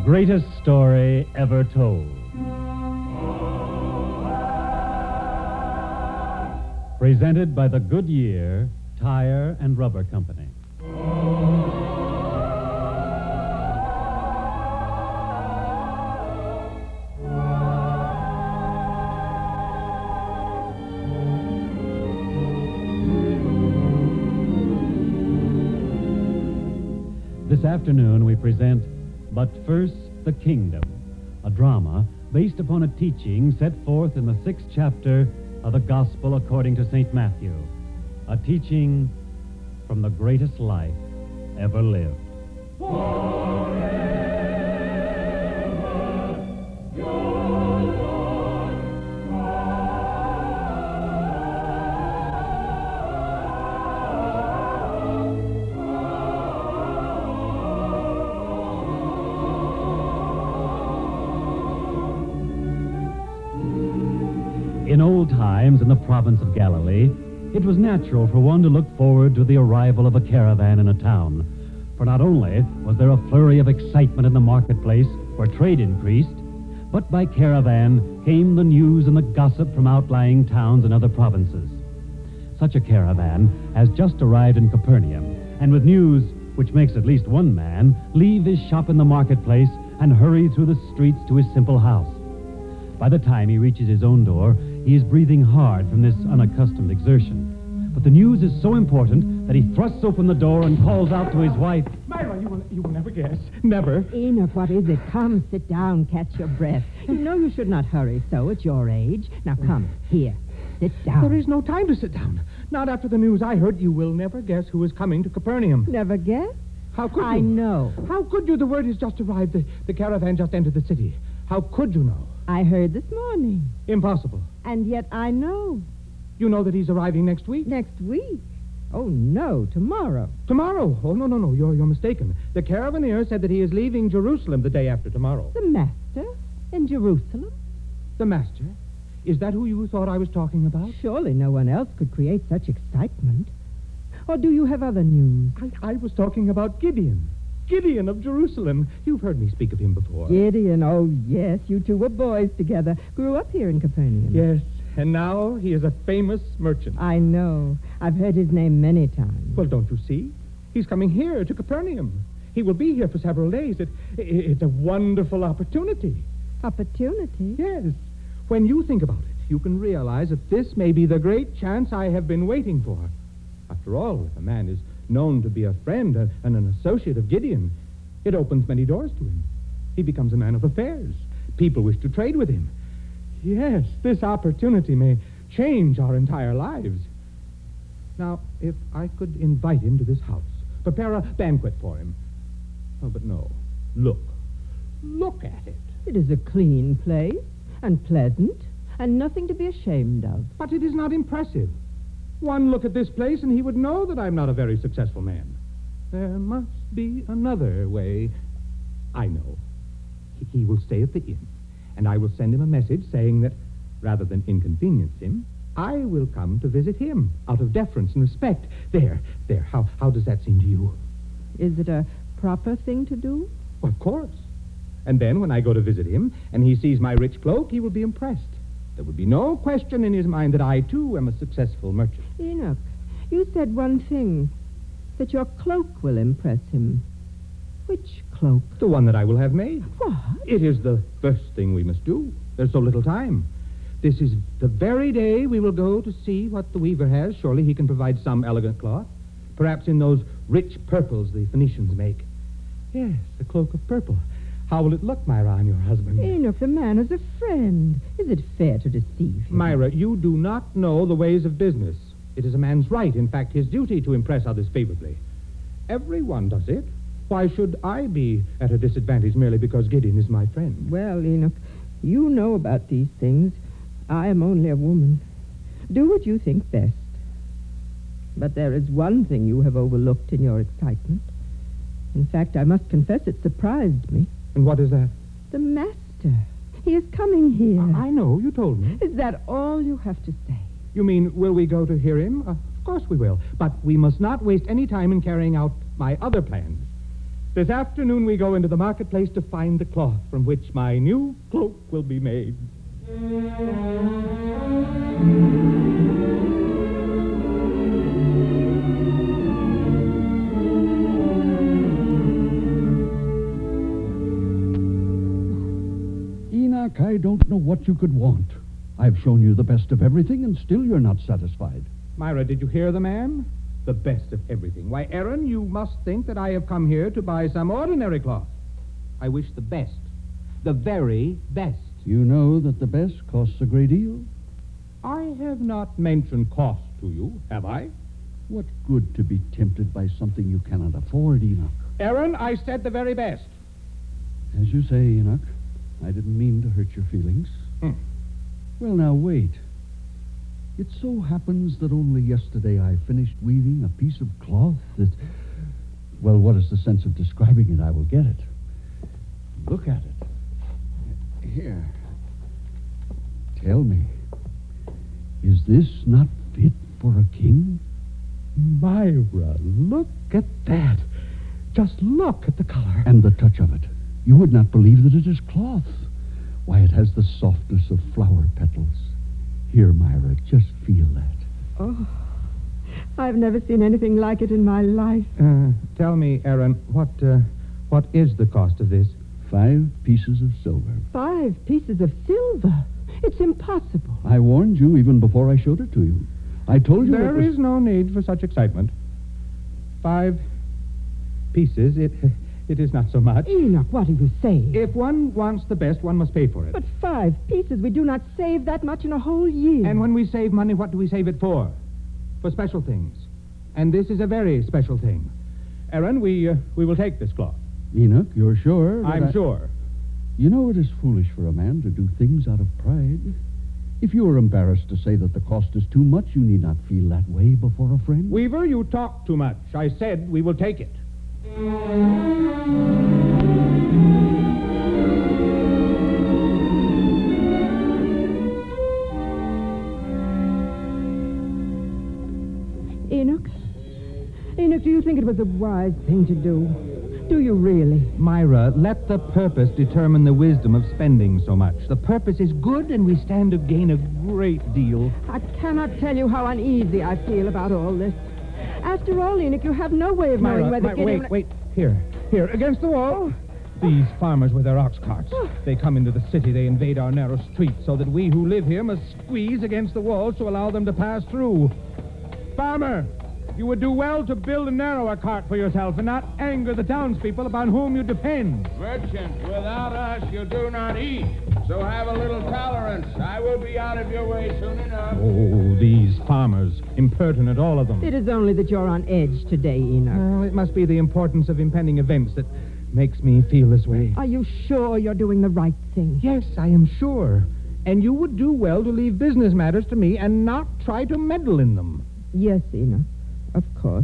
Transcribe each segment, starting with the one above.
greatest story ever told. Presented by the Goodyear Tire and Rubber Company. This afternoon we present But First the Kingdom, a drama based upon a teaching set forth in the 6th chapter of the Gospel according to St. Matthew, a teaching from the greatest life ever lived. In old times in the province of Galilee, it was natural for one to look forward to the arrival of a caravan in a town. For not only was there a flurry of excitement in the marketplace where trade increased, but by caravan came the news and the gossip from outlying towns and other provinces. Such a caravan has just arrived in Capernaum, and with news which makes at least one man leave his shop in the marketplace and hurry through the streets to his simple house. By the time he reaches his own door, he is breathing hard from this unaccustomed exertion. But the news is so important that he thrusts open the door and calls out to his wife, Myra, you will never guess. Never. Enoch, what is it? Come, sit down, catch your breath. You know you should not hurry so at your age. Now come, here, sit down. There is no time to sit down. Not after the news I heard. You will never guess who is coming to Capernaum. Never guess? How could you? I know. How could you? The word has just arrived. The caravan just entered the city. How could you know? I heard this morning. Impossible. And yet I know. You know that he's arriving next week? Next week? Oh, no, tomorrow. Tomorrow? Oh, no. You're mistaken. The caravaneer said that he is leaving Jerusalem the day after tomorrow. The master in Jerusalem? The master? Is that who you thought I was talking about? Surely no one else could create such excitement. Or do you have other news? I was talking about Gideon. Gideon of Jerusalem. You've heard me speak of him before. Gideon, oh, yes. You two were boys together. Grew up here in Capernaum. Yes, and now he is a famous merchant. I know. I've heard his name many times. Well, don't you see? He's coming here to Capernaum. He will be here for several days. It's a wonderful opportunity. Opportunity? Yes. When you think about it, you can realize that this may be the great chance I have been waiting for. After all, if a man is known to be a friend and an associate of Gideon, it opens many doors to him. He becomes a man of affairs. People wish to trade with him. Yes, this opportunity may change our entire lives. Now, if I could invite him to this house, prepare a banquet for him. Oh, but no. Look at it. It is a clean place, and pleasant, and nothing to be ashamed of. But it is not impressive. One look at this place and he would know that I'm not a very successful man. There must be another way. I know. He will stay at the inn, and I will send him a message saying that, rather than inconvenience him, I will come to visit him out of deference and respect. There. How does that seem to you? Is it a proper thing to do? Of course. And then when I go to visit him and he sees my rich cloak, he will be impressed. There would be no question in his mind that I, too, am a successful merchant. Enoch, you said one thing, that your cloak will impress him. Which cloak? The one that I will have made. What? It is the first thing we must do. There's so little time. This is the very day we will go to see what the weaver has. Surely he can provide some elegant cloth. Perhaps in those rich purples the Phoenicians make. Yes, a cloak of purple. How will it look, Myra, on your husband? Enoch, the man is a friend. Is it fair to deceive him? Myra, you do not know the ways of business. It is a man's right, in fact, his duty to impress others favorably. Everyone does it. Why should I be at a disadvantage merely because Gideon is my friend? Well, Enoch, you know about these things. I am only a woman. Do what you think best. But there is one thing you have overlooked in your excitement. In fact, I must confess it surprised me. And what is that? The master. He is coming here. I know, you told me. Is that all you have to say? You mean, will we go to hear him? Of course we will. But we must not waste any time in carrying out my other plans. This afternoon we go into the marketplace to find the cloth from which my new cloak will be made. Enoch, I don't know what you could want. I've shown you the best of everything, and still you're not satisfied. Myra, did you hear the man? The best of everything. Why, Aaron, you must think that I have come here to buy some ordinary cloth. I wish the best. The very best. You know that the best costs a great deal. I have not mentioned cost to you, have I? What good to be tempted by something you cannot afford, Enoch? Aaron, I said the very best. As you say, Enoch, I didn't mean to hurt your feelings. Well, now, wait. It so happens that only yesterday I finished weaving a piece of cloth that... Well, what is the sense of describing it? I will get it. Look at it. Here. Tell me, is this not fit for a king? Myra, look at that. Just look at the color. And the touch of it. You would not believe that it is cloth. Why, it has the softness of flower petals. Here, Myra, just feel that. Oh, I've never seen anything like it in my life. Tell me, Aaron, what is the cost of this? 5 pieces of silver. 5 pieces of silver? It's impossible. I warned you even before I showed it to you. I told you There is no need for such excitement. 5 pieces, it is not so much. Enoch, what are you saying? If one wants the best, one must pay for it. But 5 pieces, we do not save that much in a whole year. And when we save money, what do we save it for? For special things. And this is a very special thing. Aaron, we will take this cloth. Enoch, you're sure? I'm sure. You know, it is foolish for a man to do things out of pride. If you are embarrassed to say that the cost is too much, you need not feel that way before a friend. Weaver, you talk too much. I said we will take it. Enoch, do you think it was a wise thing to do? Do you really? Myra, let the purpose determine the wisdom of spending so much. The purpose is good, and we stand to gain a great deal. I cannot tell you how uneasy I feel about all this. After all, Enoch, you have no way of knowing whether... Wait. Here, against the wall. These farmers with their ox carts. They come into the city, they invade our narrow streets, so that we who live here must squeeze against the walls to allow them to pass through. Farmer, you would do well to build a narrower cart for yourself and not anger the townspeople upon whom you depend. Merchant, without us you do not eat. So have a little tolerance. I will be out of your way soon enough. Oh, these farmers. Impertinent, all of them. It is only that you're on edge today, Enoch. Well, it must be the importance of impending events that makes me feel this way. Are you sure you're doing the right thing? Yes, I am sure. And you would do well to leave business matters to me and not try to meddle in them. Yes, Enoch. Of course.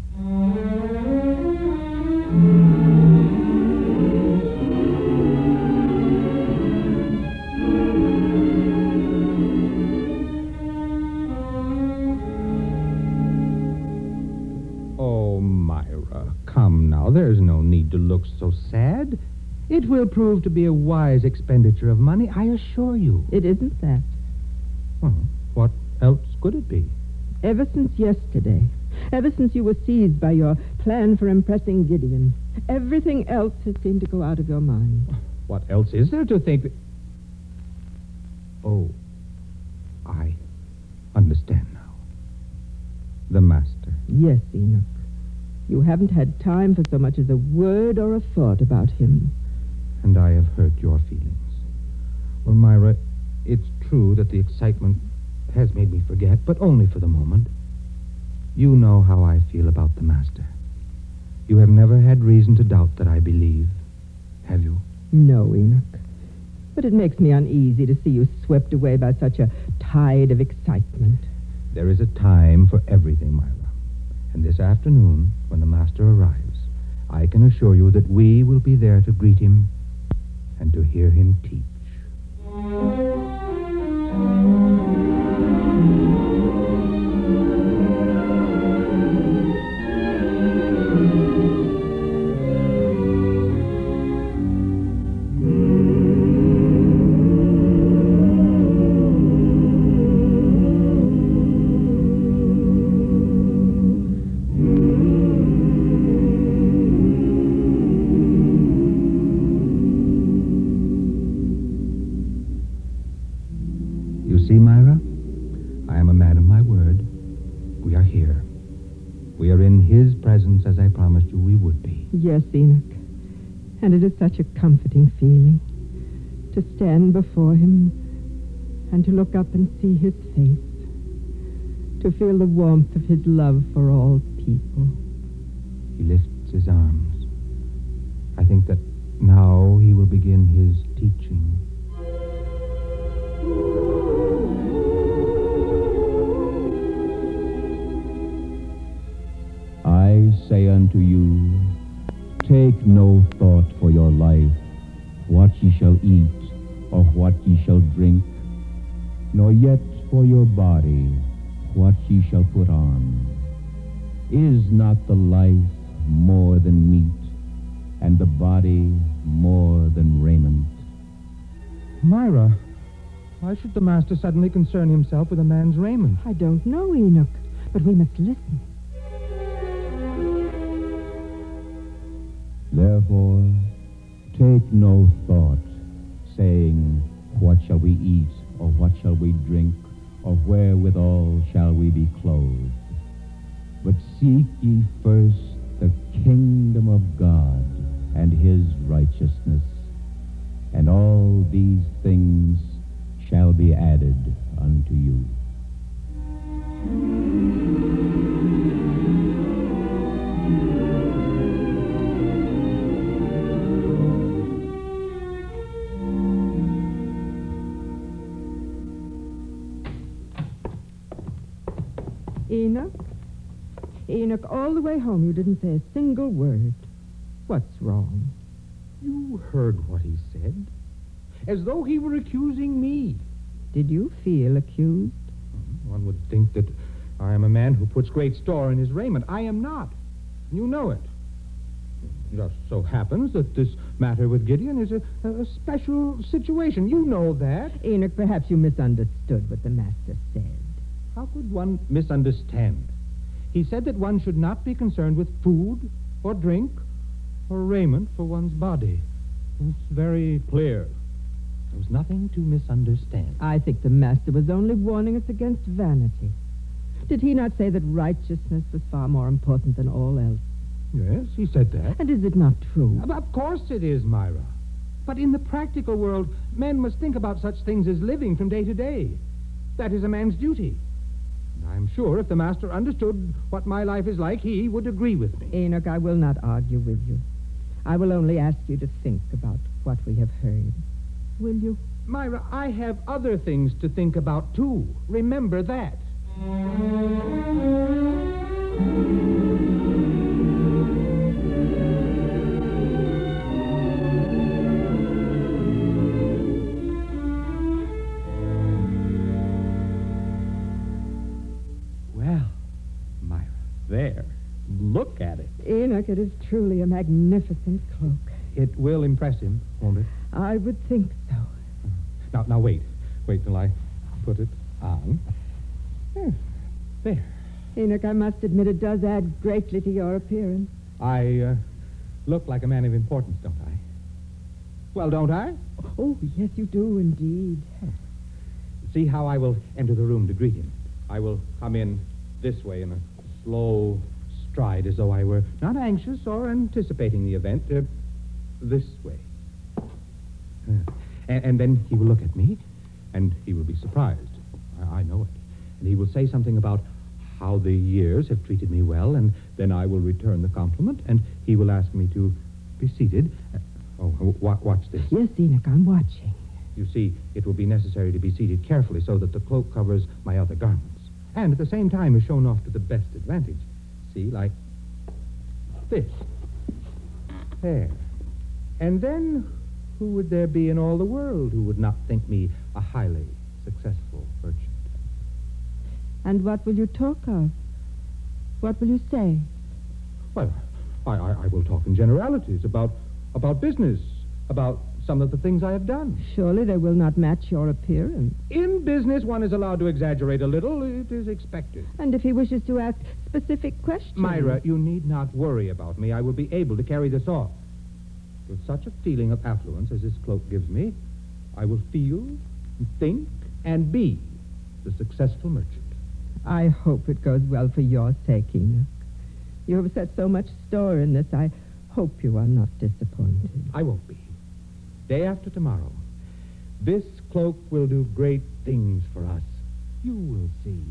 Oh, Myra, come now. There's no need to look so sad. It will prove to be a wise expenditure of money, I assure you. It isn't that. Well, what else could it be? Ever since yesterday, ever since you were seized by your plan for impressing Gideon, everything else has seemed to go out of your mind. What else is there to think that... Oh, I understand now. The master. Yes, Enoch. You haven't had time for so much as a word or a thought about him. And I have hurt your feelings. Well, Myra, it's true that the excitement has made me forget, but only for the moment. You know how I feel about the master. You have never had reason to doubt that I believe, have you? No, Enoch. But it makes me uneasy to see you swept away by such a tide of excitement. There is a time for everything, Myra. And this afternoon, when the master arrives, I can assure you that we will be there to greet him and to hear him teach. here. We are in his presence as I promised you we would be. Yes, Enoch. And it is such a comforting feeling to stand before him and to look up and see his face, to feel the warmth of his love for all people. He lifts his arms. I think that now he will begin his teaching. I say unto you, take no thought for your life, what ye shall eat, or what ye shall drink, nor yet for your body, what ye shall put on. Is not the life more than meat, and the body more than raiment? Myra, why should the master suddenly concern himself with a man's raiment? I don't know, Enoch, but we must listen. Therefore, take no thought, saying, what shall we eat, or what shall we drink, or wherewithal shall we be clothed? But seek ye first the kingdom of God and his righteousness, and all these things shall be added unto you. Enoch? Enoch, all the way home you didn't say a single word. What's wrong? You heard what he said. As though he were accusing me. Did you feel accused? One would think that I am a man who puts great store in his raiment. I am not. You know it. It just so happens that this matter with Gideon is a special situation. You know that. Enoch, perhaps you misunderstood what the master said. How could one misunderstand? He said that one should not be concerned with food or drink or raiment for one's body. It's very clear. There was nothing to misunderstand. I think the master was only warning us against vanity. Did he not say that righteousness was far more important than all else? Yes, he said that. And is it not true? Of course it is, Myra. But in the practical world, men must think about such things as living from day to day. That is a man's duty. And I'm sure if the master understood what my life is like, he would agree with me. Enoch, I will not argue with you. I will only ask you to think about what we have heard. Will you? Myra, I have other things to think about, too. Remember that. Well, Myra, there. Look at it. Enoch, it is truly a magnificent cloak. It will impress him, won't it? I would think so. Now, wait. Wait till I put it on. There. Enoch, I must admit it does add greatly to your appearance. I look like a man of importance, don't I? Well, don't I? Oh, yes, you do indeed. See how I will enter the room to greet him. I will come in this way in a slow stride, as though I were not anxious or anticipating the event. This way. And then he will look at me, and he will be surprised. I know it. And he will say something about how the years have treated me well, and then I will return the compliment, and he will ask me to be seated. Watch this. Yes, Enoch, I'm watching. You see, it will be necessary to be seated carefully so that the cloak covers my other garments, and at the same time is shown off to the best advantage. See, like this. There. And then, who would there be in all the world who would not think me a highly successful merchant? And what will you talk of? What will you say? Well, I will talk in generalities about business, about some of the things I have done. Surely they will not match your appearance. In business, one is allowed to exaggerate a little. It is expected. And if he wishes to ask specific questions... Myra, you need not worry about me. I will be able to carry this off. With such a feeling of affluence as this cloak gives me, I will feel, and think, and be the successful merchant. I hope it goes well for your sake, Enoch. You have set so much store in this. I hope you are not disappointed. I won't be. Day after tomorrow, this cloak will do great things for us. You will see.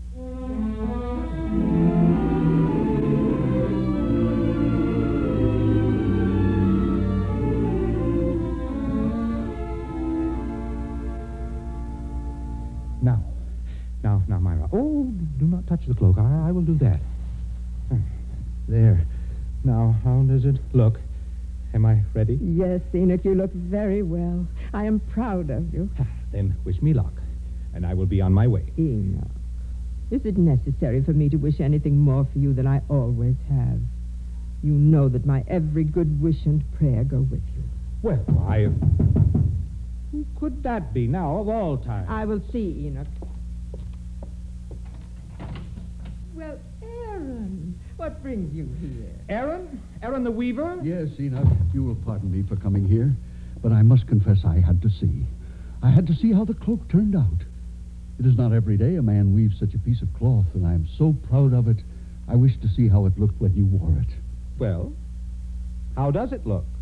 Now, Myra. Oh, do not touch the cloak. I will do that. There. Now, how does it look? Am I ready? Yes, Enoch, you look very well. I am proud of you. Then wish me luck, and I will be on my way. Enoch, is it necessary for me to wish anything more for you than I always have? You know that my every good wish and prayer go with you. Well, who could that be now of all time? I will see, Enoch. Well, Aaron, what brings you here? Aaron? Aaron the Weaver? Yes, Enoch, you will pardon me for coming here, but I must confess I had to see. I had to see how the cloak turned out. It is not every day a man weaves such a piece of cloth, and I am so proud of it, I wish to see how it looked when you wore it. Well, how does it look?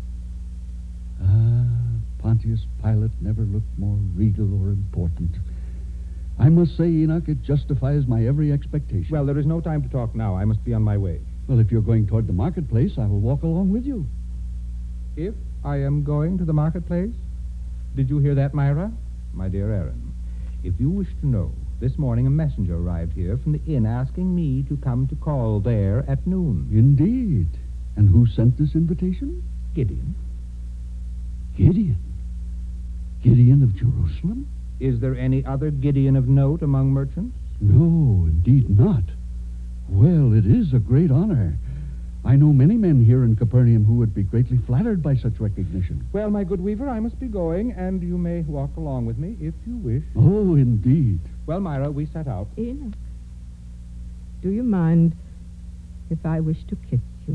Pontius Pilate never looked more regal or important. I must say, Enoch, it justifies my every expectation. Well, there is no time to talk now. I must be on my way. Well, if you're going toward the marketplace, I will walk along with you. If I am going to the marketplace? Did you hear that, Myra? My dear Aaron, if you wish to know, this morning a messenger arrived here from the inn asking me to come to call there at noon. Indeed. And who sent this invitation? Gideon. Gideon? Gideon of Jerusalem? Is there any other Gideon of note among merchants? No, indeed not. Well, it is a great honor. I know many men here in Capernaum who would be greatly flattered by such recognition. Well, my good Weaver, I must be going, and you may walk along with me if you wish. Oh, indeed. Well, Myra, we set out. Enoch, do you mind if I wish to kiss you?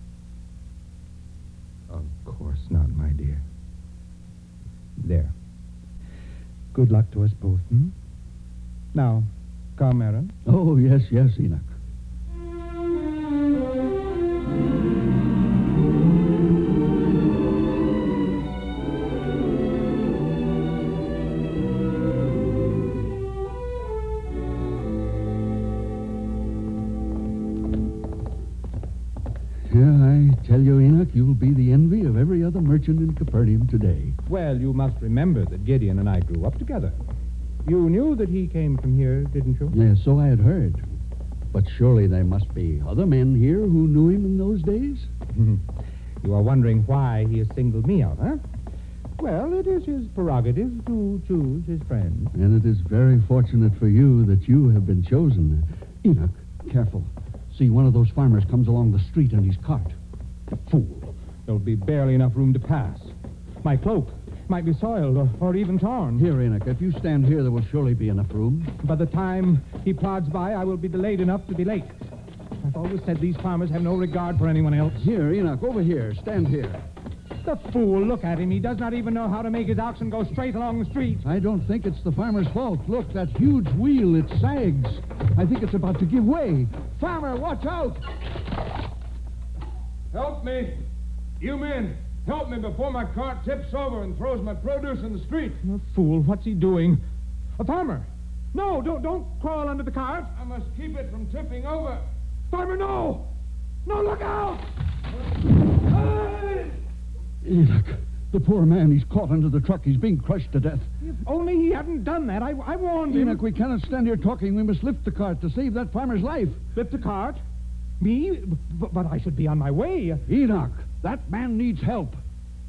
Of course not, my dear. There. Good luck to us both, hmm? Now, come, Aaron. Oh, yes, Enoch. I tell you, Enoch, you'll be the envy of every other merchant in Capernaum today. Well, you must remember that Gideon and I grew up together. You knew that he came from here, didn't you? Yes, so I had heard. But surely there must be other men here who knew him in those days? You are wondering why he has singled me out, huh? Well, it is his prerogative to choose his friends. And it is very fortunate for you that you have been chosen. Enoch, careful. See, one of those farmers comes along the street in his cart. Fool. There'll be barely enough room to pass. My cloak might be soiled or even torn. Here, Enoch, if you stand here, there will surely be enough room. By the time he plods by, I will be delayed enough to be late. I've always said these farmers have no regard for anyone else. Here, Enoch, over here. Stand here. The fool, look at him. He does not even know how to make his oxen go straight along the street. I don't think it's the farmer's fault. Look, that huge wheel, it sags. I think it's about to give way. Farmer, watch out! Help me. You men, help me before my cart tips over and throws my produce in the street. The fool, what's he doing? A farmer! No, don't crawl under the cart. I must keep it from tipping over. Farmer, no! No, look out! Enoch, the poor man, he's caught under the truck. He's being crushed to death. If only he hadn't done that. I warned him. Enoch, we cannot stand here talking. We must lift the cart to save that farmer's life. Lift the cart? Me? But I should be on my way. Enoch, that man needs help.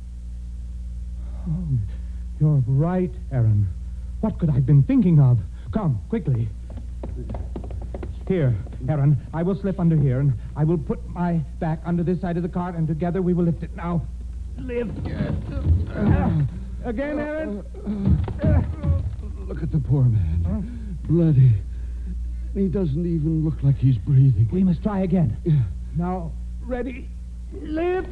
Oh, you're right, Aaron. What could I have been thinking of? Come, quickly. Here, Aaron, I will slip under here, and I will put my back under this side of the cart, and together we will lift it. Now, lift. Again, Aaron. Look at the poor man. Bloody. He doesn't even look like he's breathing. We must try again. Now, ready. Lift.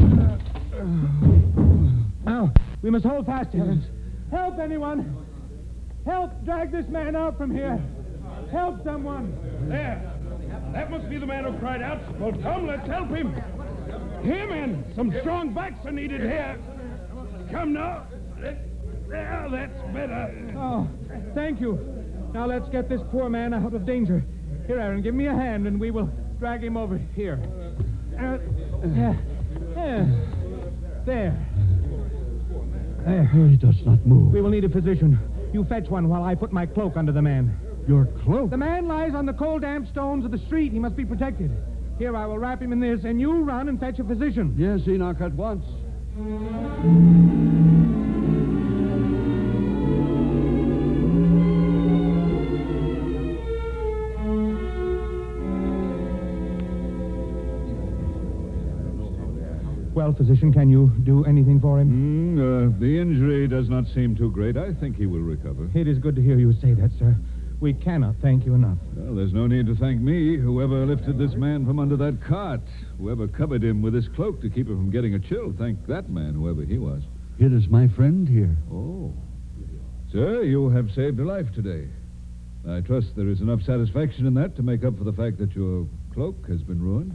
Now, we must hold fast, Aaron. Help, anyone. Help drag this man out from here. Help someone! There! That must be the man who cried out. Well, come, let's help him. Him and some strong backs are needed here. Come now. There, that's better. Oh, thank you. Now let's get this poor man out of danger. Here, Aaron, give me a hand, and we will drag him over here. There. He does not move. We will need a physician. You fetch one while I put my cloak under the man. Your cloak? The man lies on the cold, damp stones of the street. He must be protected. Here, I will wrap him in this, and you run and fetch a physician. Yes, Enoch, at once. Well, physician, can you do anything for him? The injury does not seem too great. I think he will recover. It is good to hear you say that, sir. We cannot thank you enough. Well, there's no need to thank me. Whoever lifted this man from under that cart, whoever covered him with his cloak to keep him from getting a chill, thank that man, whoever he was. It is my friend here. Oh. Sir, you have saved a life today. I trust there is enough satisfaction in that to make up for the fact that your cloak has been ruined.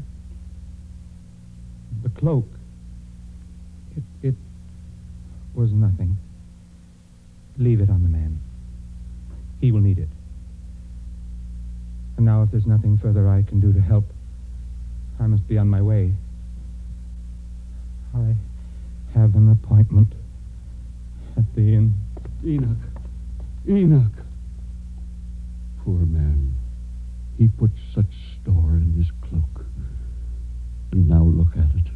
The cloak. It was nothing. Leave it on the man. He will need it. And now, if there's nothing further I can do to help, I must be on my way. I have an appointment at the inn. Enoch. Poor man. He put such store in his cloak. And now look at it.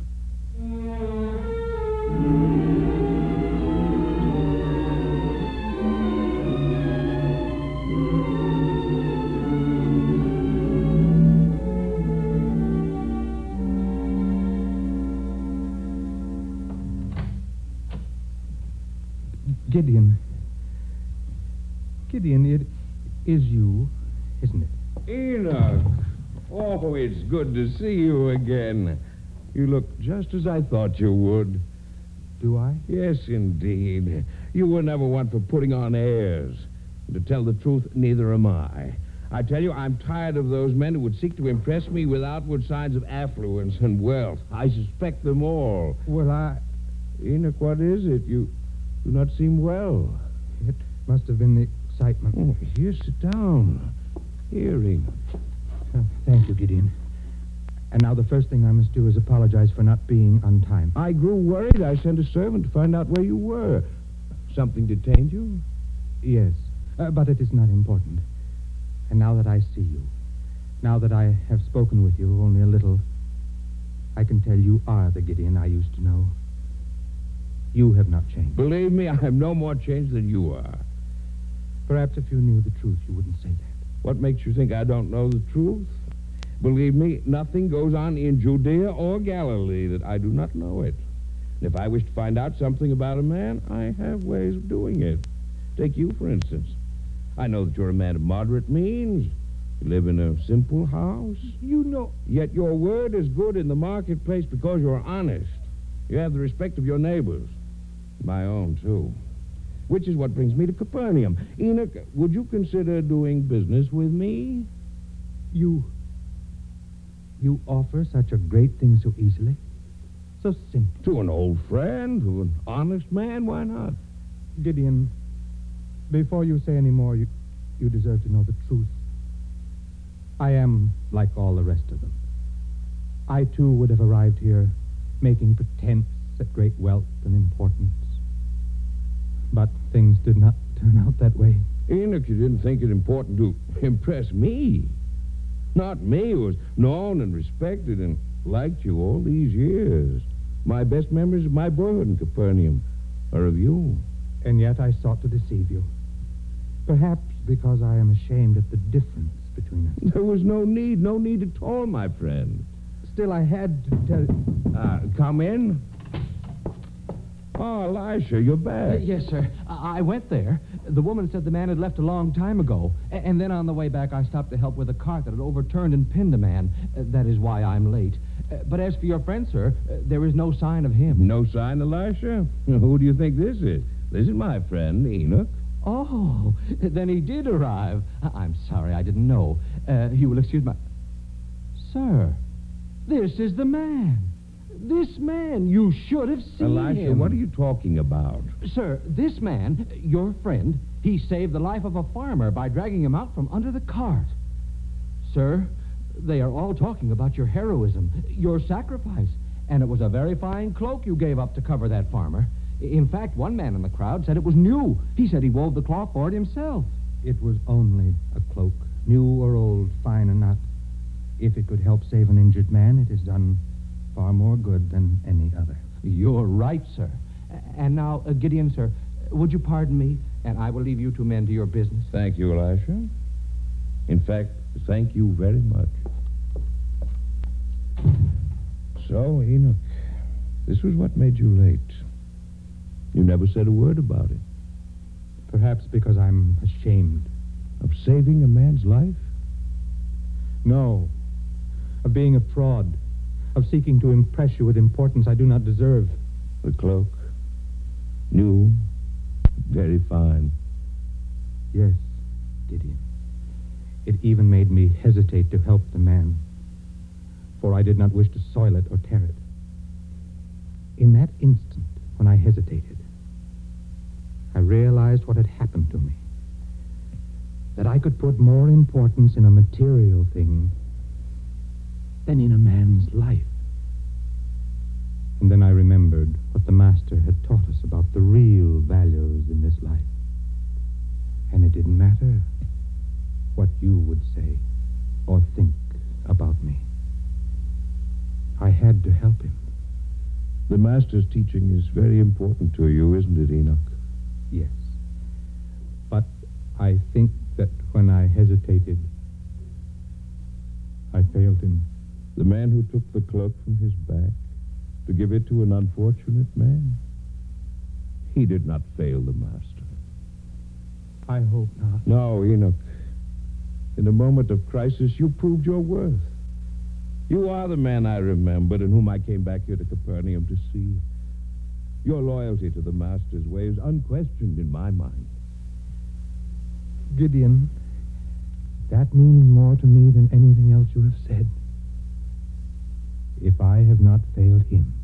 Gideon, it is you, isn't it? Enoch! Oh, it's good to see you again. You look just as I thought you would. Do I? Yes, indeed. You were never one for putting on airs. To tell the truth, neither am I. I tell you, I'm tired of those men who would seek to impress me with outward signs of affluence and wealth. I suspect them all. Well, Enoch, what is it? You do not seem well. It must have been the excitement. Oh, here, sit down. Here, Enoch. Thank you, Gideon. And now the first thing I must do is apologize for not being on time. I grew worried. I sent a servant to find out where you were. Something detained you? Yes, but it is not important. And now that I see you, now that I have spoken with you only a little, I can tell you are the Gideon I used to know. You have not changed. Believe me, I am no more changed than you are. Perhaps if you knew the truth, you wouldn't say that. What makes you think I don't know the truth? Believe me, nothing goes on in Judea or Galilee that I do not know it. And if I wish to find out something about a man, I have ways of doing it. Take you, for instance. I know that you're a man of moderate means. You live in a simple house. You know... Yet your word is good in the marketplace because you're honest. You have the respect of your neighbors. My own, too. Which is what brings me to Capernaum. Enoch, would you consider doing business with me? You offer such a great thing so easily? So simple. To an old friend, to an honest man, why not? Gideon, before you say any more, you deserve to know the truth. I am like all the rest of them. I, too, would have arrived here making pretense at great wealth and importance. But things did not turn out that way. Enoch, you didn't think it important to impress me. Not me, who was known and respected and liked you all these years. My best memories of my boyhood in Capernaum are of you. And yet I sought to deceive you. Perhaps because I am ashamed at the difference between us. There was no need at all, my friend. Still, I had to tell... Come in. Oh, Elisha, you're back. Yes, sir. I went there. The woman said the man had left a long time ago. And then on the way back, I stopped to help with a cart that had overturned and pinned a man. That is why I'm late. But as for your friend, sir, there is no sign of him. No sign, Elisha? Who do you think this is? This is my friend, Enoch. Oh, then he did arrive. I'm sorry, I didn't know. You will excuse my... Sir, this is the man. This man, you should have seen Elisha, him. what are you talking about? Sir, this man, your friend, he saved the life of a farmer by dragging him out from under the cart. Sir, they are all talking about your heroism, your sacrifice, and it was a very fine cloak you gave up to cover that farmer. In fact, one man in the crowd said it was new. He said he wove the cloth for it himself. It was only a cloak, new or old, fine or not. If it could help save an injured man, it has done far more good than any other. You're right, sir. And now, Gideon, sir, would you pardon me, and I will leave you two men to your business? Thank you, Elisha. In fact, thank you very much. So, Enoch, this was what made you late. You never said a word about it. Perhaps because I'm ashamed. Of saving a man's life? No. Of being a fraud. Of seeking to impress you with importance I do not deserve. The cloak. New. Very fine. Yes, Gideon. It even made me hesitate to help the man, for I did not wish to soil it or tear it. In that instant, when I hesitated, I realized what had happened to me. That I could put more importance in a material thing than in a man's life. And then I remembered what the Master had taught us about the real values in this life. And it didn't matter what you would say or think about me. I had to help him. The Master's teaching is very important to you, isn't it, Enoch? Yes. But I think that when I hesitated, I failed him. The man who took the cloak from his back to give it to an unfortunate man? He did not fail the Master. I hope not. No, Enoch. In a moment of crisis, you proved your worth. You are the man I remembered and whom I came back here to Capernaum to see. Your loyalty to the Master's way is unquestioned in my mind. Gideon, that means more to me than anything else you have said. If I have not failed him,